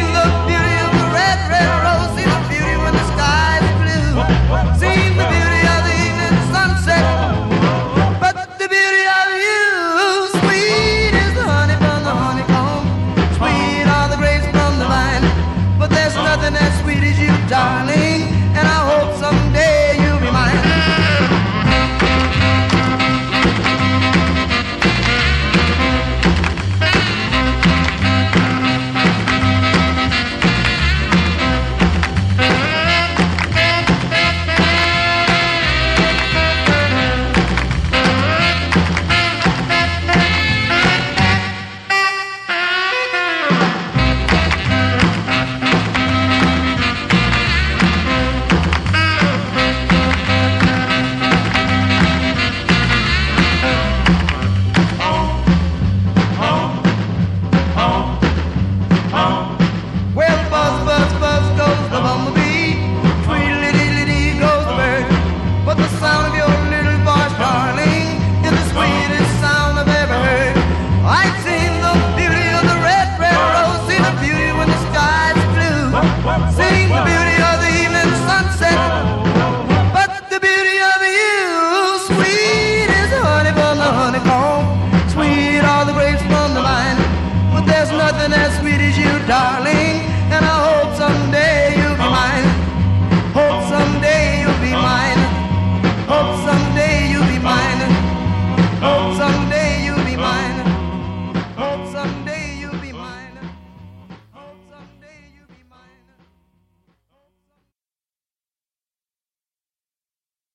the beauty of the red, red rose. See the beauty when the sky is blue. See the beauty of the evening sunset. But the beauty of you, sweet is the honey from the honeycomb. Sweet are the grapes from the vine. But there's nothing as sweet as you, darling. And I hope someday you'll be mine. Sing the